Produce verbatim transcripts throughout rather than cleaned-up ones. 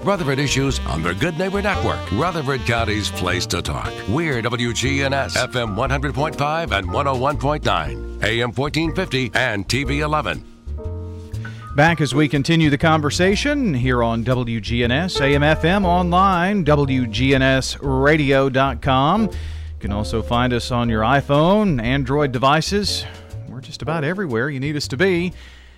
Rutherford issues on the Good Neighbor Network, Rutherford County's place to talk. We're W G N S, F M one hundred point five and one oh one point nine, A M fourteen fifty and T V eleven. Back as we continue the conversation here on W G N S, A M F M, online, W G N S radio dot com. You can also find us on your iPhone, Android devices. We're just about everywhere you need us to be.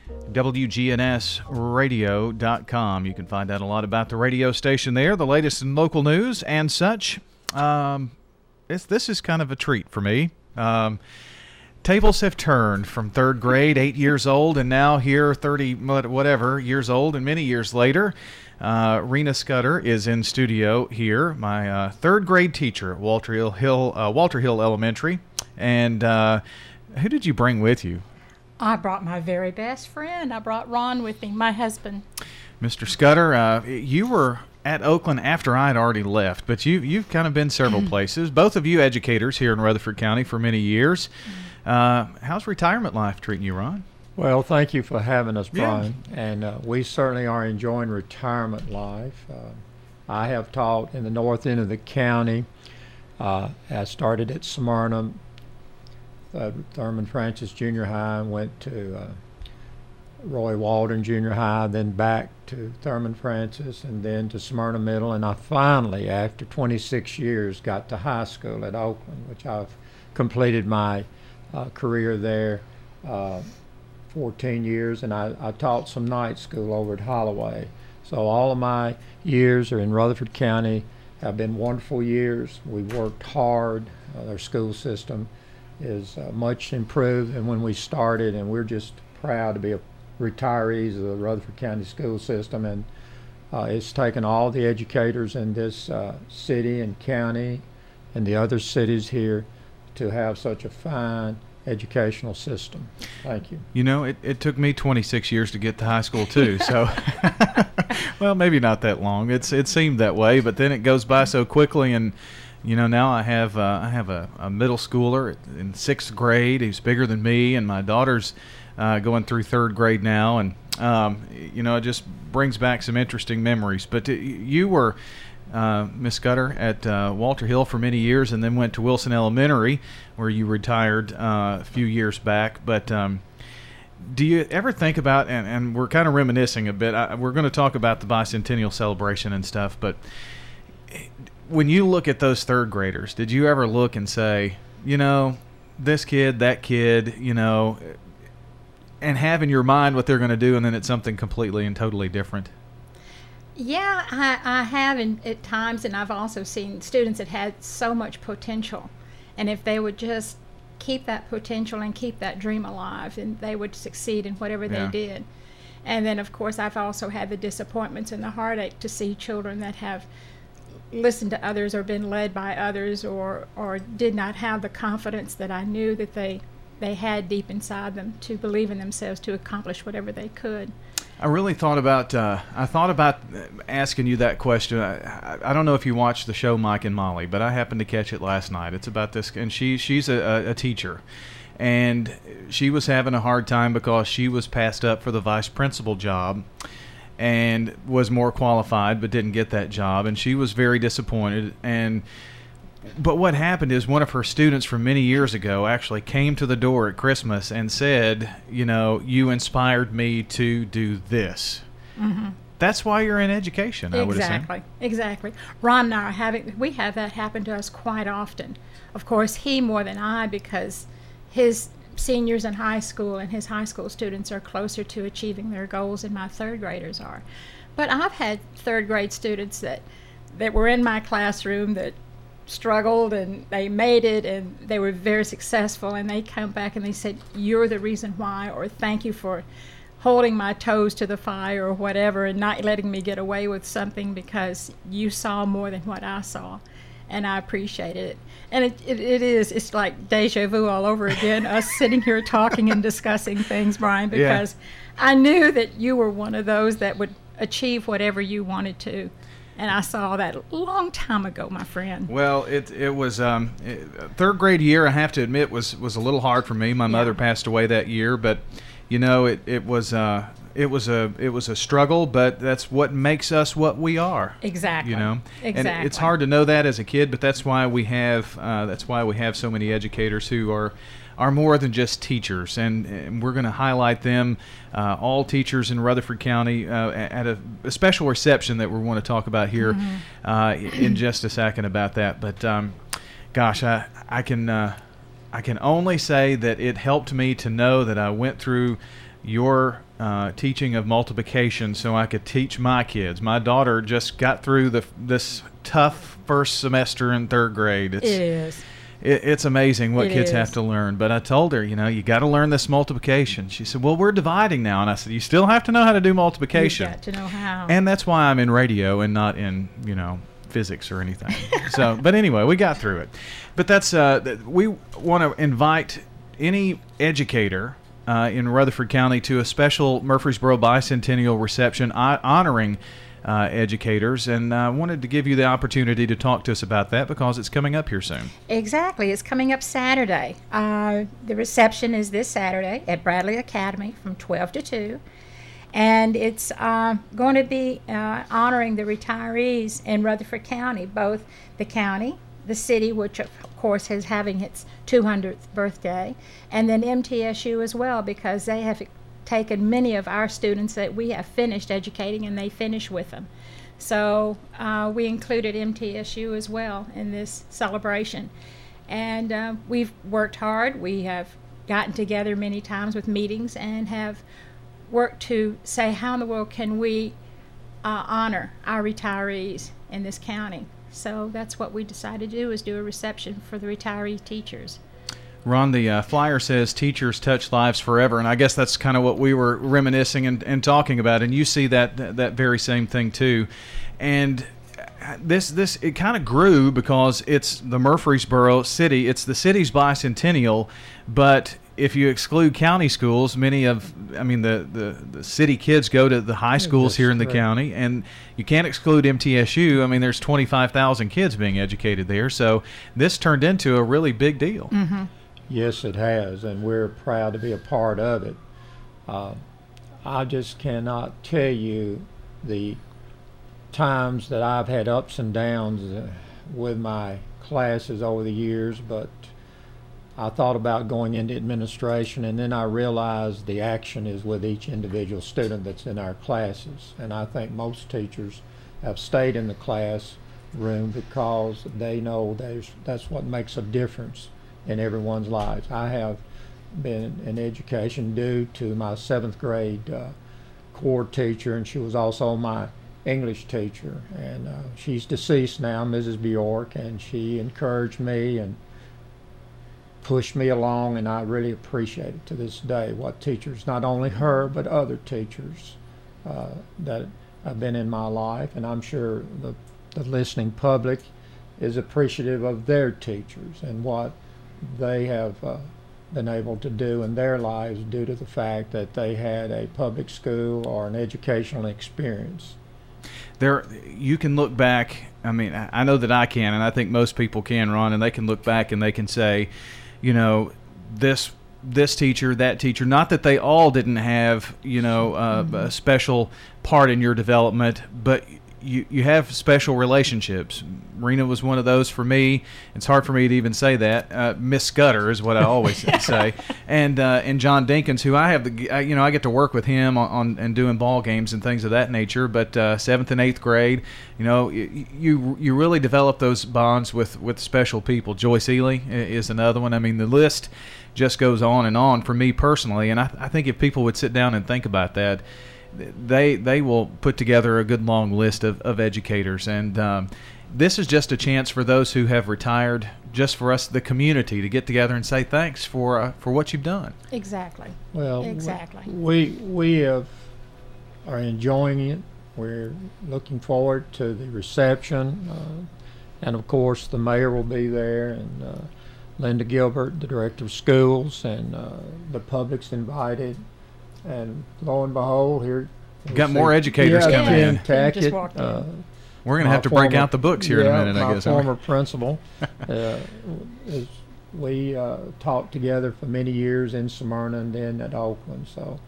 W G N S radio dot com. You can find out a lot about the radio station there, the latest in local news and such. Um, it's, this is kind of a treat for me. Um, tables have turned from third grade, eight years old, and now here, thirty whatever years old, and many years later, uh, Rena Scudder is in studio here, my uh, third grade teacher at Walter Hill, uh, Walter Hill Elementary. And uh, who did you bring with you? I brought my very best friend. I brought Ron with me, my husband. Mister Scudder, uh, you were at Oakland after I had already left, but you, you've kind of been several places. Both of you educators here in Rutherford County for many years. Uh, how's retirement life treating you, Ron? Well, thank you for having us, Brian. Yeah. And uh, we certainly are enjoying retirement life. Uh, I have taught in the north end of the county. Uh, I started at Smyrna, Uh, Thurman Francis Junior High, and went to uh, Roy Walden Junior High, then back to Thurman Francis, and then to Smyrna Middle. And I finally, after twenty-six years, got to high school at Oakland, which I've completed my uh, career there, uh, fourteen years, and I, I taught some night school over at Holloway. So all of my years are in Rutherford County, have been wonderful years. We worked hard. Uh, our school system is uh, much improved than when we started, and we're just proud to be a retirees of the Rutherford County school system. And uh, it's taken all the educators in this uh, city and county and the other cities here to have such a fine educational system. Thank you. You know, it, it took me twenty-six years to get to high school too, so well, maybe not that long. It's it seemed that way, but then it goes by so quickly. And you know, now I have uh, I have a, a middle schooler in sixth grade who's bigger than me, and my daughter's uh, going through third grade now, and um, you know, it just brings back some interesting memories. But you were, uh, Miss Scudder, at uh, Walter Hill for many years, and then went to Wilson Elementary, where you retired uh, a few years back. But um, do you ever think about, and, and we're kind of reminiscing a bit, I, we're going to talk about the bicentennial celebration and stuff, but when you look at those third graders, did you ever look and say, you know, this kid, that kid, you know, and have in your mind what they're going to do, and then it's something completely and totally different? Yeah, I, I have in, at times, and I've also seen students that had so much potential. And if they would just keep that potential and keep that dream alive, and they would succeed in whatever Yeah. they did. And then, of course, I've also had the disappointments and the heartache to see children that have listened to others or been led by others, or or did not have the confidence that I knew that they they had deep inside them to believe in themselves to accomplish whatever they could. I really thought about uh, I thought about asking you that question. I, I, I don't know if you watched the show Mike and Molly, but I happened to catch it last night. It's about this, and she she's a, a teacher, and she was having a hard time because she was passed up for the vice principal job and was more qualified but didn't get that job, and she was very disappointed. And but what happened is one of her students from many years ago actually came to the door at Christmas and said, you know, you inspired me to do this. Mm-hmm. That's why you're in education, I would assume. Exactly, exactly. Ron and I are having, we have that happen to us quite often. Of course, he more than I, because his seniors in high school and his high school students are closer to achieving their goals than my third graders are. But I've had third grade students that, that were in my classroom that struggled, and they made it, and they were very successful, and they come back and they said, you're the reason why, or thank you for holding my toes to the fire or whatever, and not letting me get away with something because you saw more than what I saw. And I appreciate it. And it, it, it is, it's like deja vu all over again, us sitting here talking and discussing things, Brian, because yeah. I knew that you were one of those that would achieve whatever you wanted to. And I saw that a long time ago, my friend. Well, it it was um, it, third grade year, I have to admit, was, was a little hard for me. My yeah. mother passed away that year, but, you know, it, it was uh, it was a it was a struggle, but that's what makes us what we are. Exactly. You know, exactly. And it's hard to know that as a kid, but that's why we have uh, that's why we have so many educators who are are more than just teachers, and, and we're going to highlight them, uh, all teachers in Rutherford County, uh, at a, a special reception that we want to talk about here mm-hmm. uh, in just a second about that. But um, gosh, I I can uh, I can only say that it helped me to know that I went through your uh, teaching of multiplication so I could teach my kids. My daughter just got through the this tough first semester in third grade. It's, it is. It, it's amazing what it kids is. have to learn. But I told her, you know, you got to learn this multiplication. She said, well, we're dividing now. And I said, you still have to know how to do multiplication. You've got to know how. And that's why I'm in radio and not in, you know, physics or anything. So, but anyway, we got through it. But that's, uh, we want to invite any educator uh, in Rutherford County to a special Murfreesboro Bicentennial reception uh, honoring Uh, educators, and I uh, wanted to give you the opportunity to talk to us about that because it's coming up here soon. Exactly. It's coming up Saturday. Uh, the reception is this Saturday at Bradley Academy from twelve to two, and it's uh, going to be uh, honoring the retirees in Rutherford County, both the county, the city, which of course is having its two hundredth birthday, and then M T S U as well, because they have taken many of our students that we have finished educating, and they finish with them. So uh, we included M T S U as well in this celebration. And uh, we've worked hard. We have gotten together many times with meetings and have worked to say, how in the world can we uh, honor our retirees in this county? So that's what we decided to do, is do a reception for the retiree teachers. Ron, the uh, flyer says teachers touch lives forever, and I guess that's kind of what we were reminiscing and, and talking about, and you see that that very same thing too. And this this it kind of grew because it's the Murfreesboro city, it's the city's bicentennial, but if you exclude county schools, many of, I mean, the, the, the city kids go to the high schools here in the county, and you can't exclude M T S U. I mean, there's twenty-five thousand kids being educated there, so this turned into a really big deal. Mm-hmm. Yes, it has, and we're proud to be a part of it. Uh, I just cannot tell you the times that I've had ups and downs uh, with my classes over the years, but I thought about going into administration, and then I realized the action is with each individual student that's in our classes. And I think most teachers have stayed in the classroom because they know there's, that's what makes a difference in everyone's lives. I have been in education due to my seventh grade uh, core teacher, and she was also my English teacher. And uh, she's deceased now, Missus Bjork, and she encouraged me and pushed me along, and I really appreciate it to this day what teachers, not only her, but other teachers uh, that have been in my life. And I'm sure the, the listening public is appreciative of their teachers and what they have uh, been able to do in their lives due to the fact that they had a public school or an educational experience. There, you can look back, I mean, I know that I can, and I think most people can, Ron, and they can look back and they can say, you know, this this teacher, that teacher, not that they all didn't have, you know, uh, mm-hmm. a special part in your development, but you, you have special relationships. Rena was one of those for me. It's hard for me to even say that. Uh, Miss Scudder is what I always say. And uh, and John Dinkins, who I have the, you know, I get to work with him on, on and doing ball games and things of that nature. But uh, seventh and eighth grade, you know, you, you you really develop those bonds with, with special people. Joyce Ely is another one. I mean, the list just goes on and on for me personally. And I, I think if people would sit down and think about that, they they will put together a good long list of, of educators. And um, this is just a chance for those who have retired, just for us, the community, to get together and say thanks for uh, for what you've done. Exactly. Well, exactly. We we have are enjoying it. We're looking forward to the reception, uh, and of course the mayor will be there, and uh, Linda Gilbert, the director of schools, and uh, the public's invited. And lo and behold, here got more educators yeah, coming Ken in. Tackett, in. Uh, We're going to have to break former, out the books here yeah, in a minute, I my guess. former principal. uh, is, we uh, taught together for many years in Smyrna and then at Oakland. So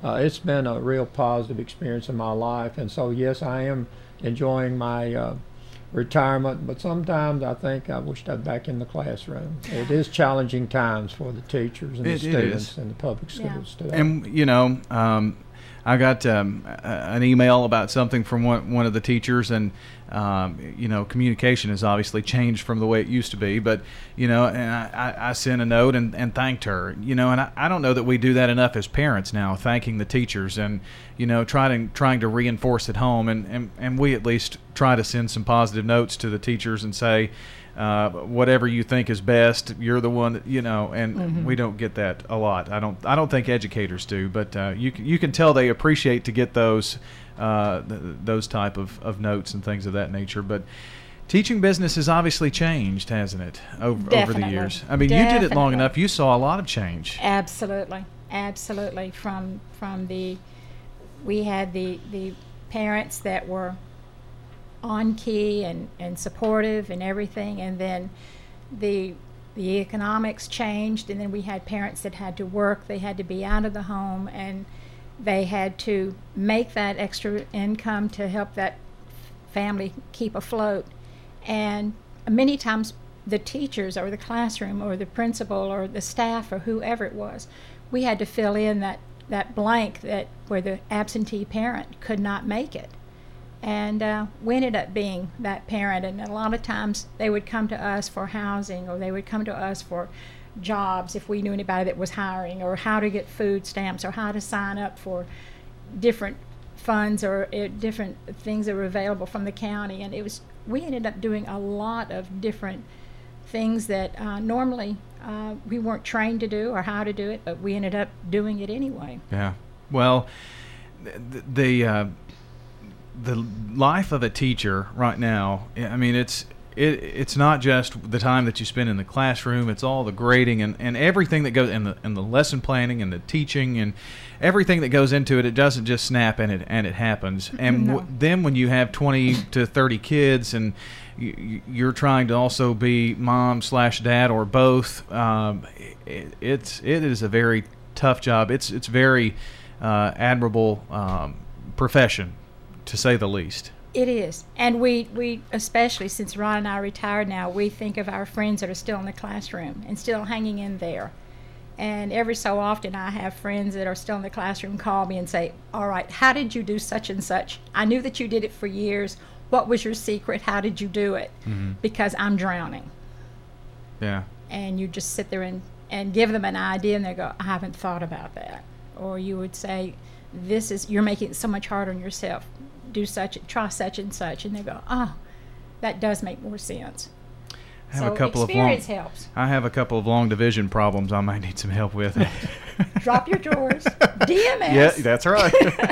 uh, it's been a real positive experience in my life. And so, yes, I am enjoying my uh, retirement, but sometimes I think I wished I'd back in the classroom. It is challenging times for the teachers and It- the it students is. in the public Yeah. schools today. And you know, um, I got um, a- an email about something from one, one of the teachers, and um, you know, communication has obviously changed from the way it used to be. But you know, and I, I I sent a note and, and thanked her. You know, and I, I don't know that we do that enough as parents now, thanking the teachers and you know, trying trying to reinforce at home, and, and, and we at least try to send some positive notes to the teachers and say, uh, whatever you think is best, you're the one that, you know, and Mm-hmm. we don't get that a lot. I don't I don't think educators do, but uh, you can, you can tell they appreciate to get those uh, th- those type of, of notes and things of that nature. But teaching business has obviously changed, hasn't it, over over the Definitely. years? I mean, you did it long Definitely. enough. You saw a lot of change. Absolutely, absolutely. From from the, we had the the parents that were on key and, and supportive and everything, and then the the economics changed, and then we had parents that had to work. They had to be out of the home, and they had to make that extra income to help that family keep afloat. And many times the teachers or the classroom or the principal or the staff or whoever it was, we had to fill in that, that blank that where the absentee parent could not make it. And uh, we ended up being that parent, and a lot of times they would come to us for housing, or they would come to us for jobs if we knew anybody that was hiring, or how to get food stamps, or how to sign up for different funds or uh, different things that were available from the county. And it was, we ended up doing a lot of different things that uh, normally uh, we weren't trained to do or how to do it, but we ended up doing it anyway. Yeah. Well, the the, uh, the life of a teacher right now, I mean, it's it it's not just the time that you spend in the classroom. It's all the grading and, and everything that goes in the and the lesson planning and the teaching and everything that goes into it. It doesn't just snap and it and it happens. And No. w- then when you have twenty to thirty kids and you, you're trying to also be mom slash dad or both, um, it, it's it is a very tough job. It's it's very uh, admirable um, profession, to say the least. It is. And we, we, especially since Ron and I are retired now, we think of our friends that are still in the classroom and still hanging in there. And every so often I have friends that are still in the classroom call me and say, all right, how did you do such and such? I knew that you did it for years. What was your secret? How did you do it? Mm-hmm. Because I'm drowning. Yeah. And you just sit there and, and give them an idea, and they go, I haven't thought about that. Or you would say, this is, you're making it so much harder on yourself. Do such, try such and such, and they go, oh, that does make more sense. I have so a couple of long, experience helps. I have a couple of long division problems I might need some help with. Drop your drawers. D M S. Yeah, that's right.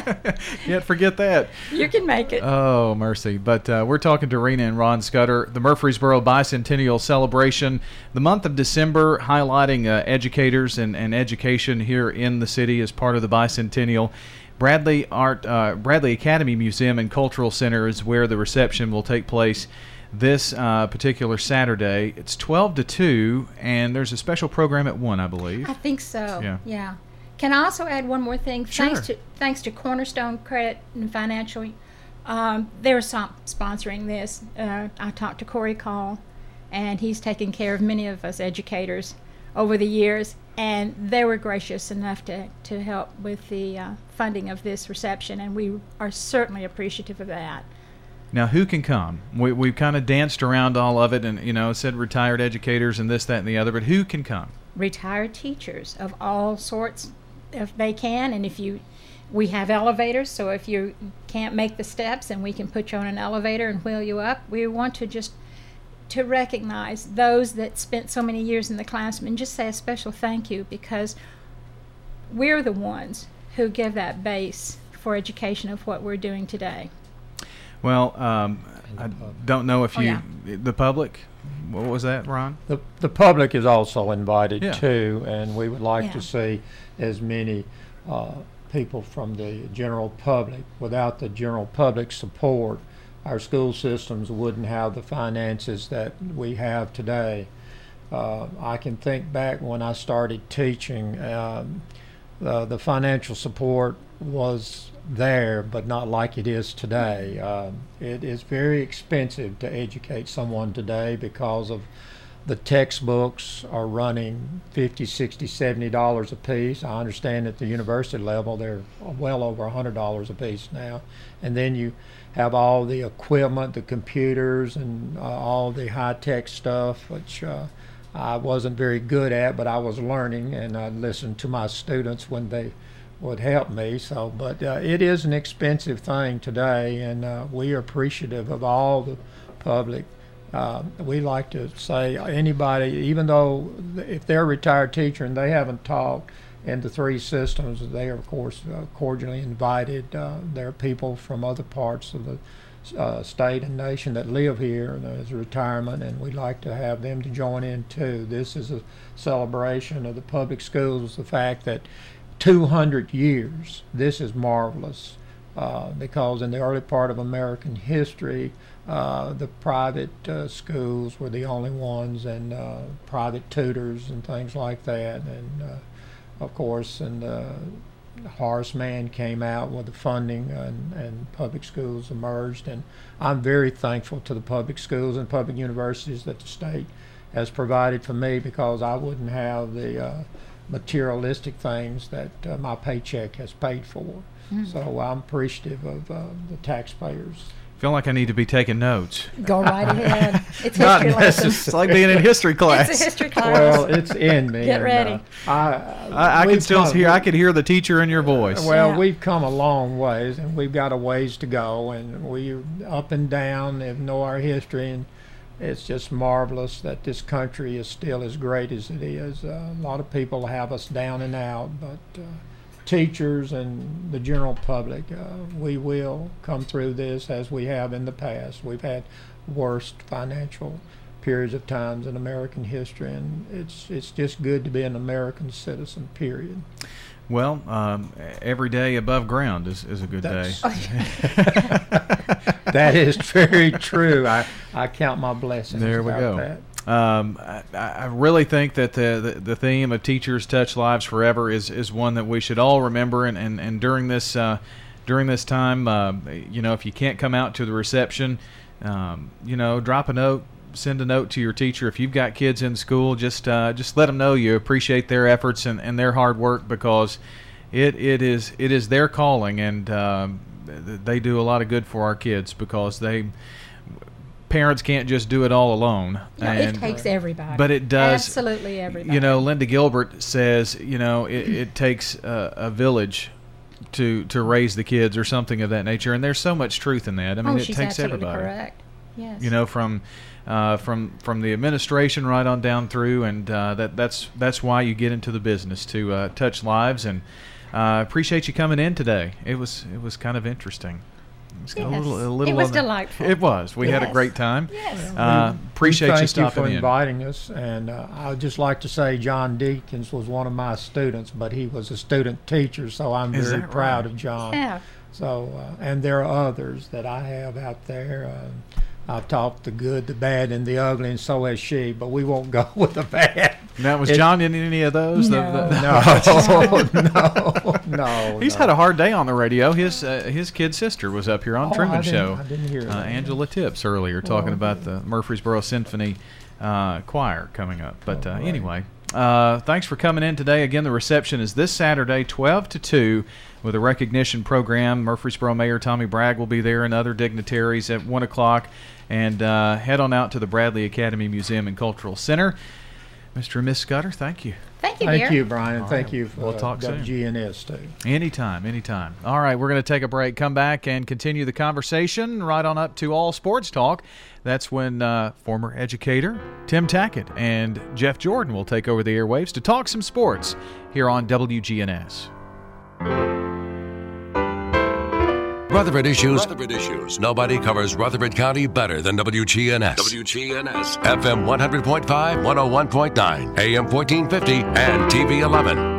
Can't forget that. You can make it. Oh, mercy. But uh, we're talking to Rena and Ron Scudder, the Murfreesboro Bicentennial Celebration, the month of December, highlighting uh, educators and, and education here in the city as part of the Bicentennial. Bradley Art, uh, Bradley Academy Museum and Cultural Center is where the reception will take place this uh, particular Saturday. It's twelve to two, and there's a special program at one, I believe. I think so. Yeah. Yeah. Can I also add one more thing? Sure. Thanks to thanks to Cornerstone Credit and Financial, um, they're some, sponsoring this. Uh, I talked to Corey Call, and he's taken care of many of us educators over the years, and they were gracious enough to, to help with the uh, funding of this reception, and we are certainly appreciative of that. Now, who can come? We, we've kind of danced around all of it and, you know, said retired educators and this, that, and the other, but who can come? Retired teachers of all sorts, if they can, and if you, we have elevators, so if you can't make the steps, and we can put you on an elevator and wheel you up. We want to just to recognize those that spent so many years in the classroom and just say a special thank you, because we're the ones who give that base for education of what we're doing today. Well, um, I don't know if Oh, you, yeah. the public, what was that, Ron? The, the public is also invited Yeah. too, and we would like Yeah. to see as many uh, people from the general public. Without the general public support, our school systems wouldn't have the finances that we have today. Uh, I can think back when I started teaching, um, uh, the financial support was there, but not like it is today. Uh, it is very expensive to educate someone today because of the textbooks are running fifty, sixty, seventy dollars a piece. I understand at the university level they're well over one hundred dollars a piece now. And then you have all the equipment, the computers, and uh, all the high-tech stuff, which uh, I wasn't very good at, but I was learning, and I listened to my students when they would help me. So, but uh, it is an expensive thing today, and uh, we are appreciative of all the public. Uh, we like to say anybody, even though if they're a retired teacher and they haven't taught in the three systems, they are of course uh, cordially invited. Uh, there are people from other parts of the uh, state and nation that live here as a retirement, and we'd like to have them to join in too. This is a celebration of the public schools, the fact that two hundred years, this is marvelous, uh, because in the early part of American history, uh, the private uh, schools were the only ones, and uh, private tutors and things like that. And uh, of course, and uh, Horace Mann came out with the funding, and, and public schools emerged. And I'm very thankful to the public schools and public universities that the state has provided for me, because I wouldn't have the uh, materialistic things that uh, my paycheck has paid for. Mm. So I'm appreciative of uh, the taxpayers. I feel like I need to be taking notes. Go right ahead. It's Not history lesson. It's like being in history class. It's a history class. Well, it's in me. Get and, ready. Uh, I, I, I can still come, hear. I could hear the teacher in your voice. Well, Yeah. we've come a long ways, and we've got a ways to go, and we're up and down and know our history, and it's just marvelous that this country is still as great as it is. Uh, a lot of people have us down and out, but uh, teachers and the general public, uh, we will come through this as we have in the past. We've had worst financial periods of times in American history, and it's it's just good to be an American citizen, period. Well, um, every day above ground is, is a good That's- day. That is very true. I, I count my blessings. There we about go. that. Um, I, I really think that the, the, the theme of Teachers Touch Lives Forever is, is one that we should all remember. And, and, and during this uh, during this time, uh, you know, if you can't come out to the reception, um, you know, drop a note, send a note to your teacher. If you've got kids in school, just uh, just let them know you appreciate their efforts and, and their hard work, because it it is it is their calling, and um, they do a lot of good for our kids, because they. Parents can't just do it all alone. No, and, it takes everybody. But it does. Absolutely everybody. You know, Linda Gilbert says, you know, it, it takes a, a village to to raise the kids, or something of that nature. And there's so much truth in that. I mean, oh, it she's takes absolutely everybody. correct. Yes. You know, from uh, from from the administration right on down through, and uh, that that's that's why you get into the business, to uh, touch lives. And uh, appreciate you coming in today. It was it was kind of interesting. It was, Yes. a little, a little It was of the- delightful. It was. We had a Yes. great time. Yes. Uh, We- appreciate we you thank stopping you for in. inviting us, and uh, I would just like to say John Deakins was one of my students, but he was a student teacher, so I'm Is very that proud right? of John. Yeah. So, uh, and there are others that I have out there. Uh, I've taught the good, the bad, and the ugly, and so has she, but we won't go with the bad. Now, was It- John in any of those? The- No. the- No, no, no. He's no. had a hard day on the radio. His uh, his kid sister was up here on Oh, Truman I didn't- Show. I didn't hear uh, that. Angela Tips earlier talking Oh, about okay. the Murfreesboro Symphony uh, Choir coming up. But Oh, uh, great. anyway, uh, thanks for coming in today. Again, the reception is this Saturday, twelve to two, with a recognition program. Murfreesboro Mayor Tommy Bragg will be there, and other dignitaries at one o'clock. And uh, head on out to the Bradley Academy Museum and Cultural Center. Mister and Miss Scudder, thank you. Thank you, dear. Thank you, Brian, and All thank right. you for We'll talk soon. W G N S too. Anytime, anytime. All right, we're going to take a break, come back, and continue the conversation right on up to All Sports Talk. That's when uh, former educator Tim Tackett and Jeff Jordan will take over the airwaves to talk some sports here on W G N S. Rutherford Issues. Rutherford Issues. Nobody covers Rutherford County better than W G N S. W G N S. F M one hundred point five, one oh one point nine, A M fourteen fifty, and T V eleven.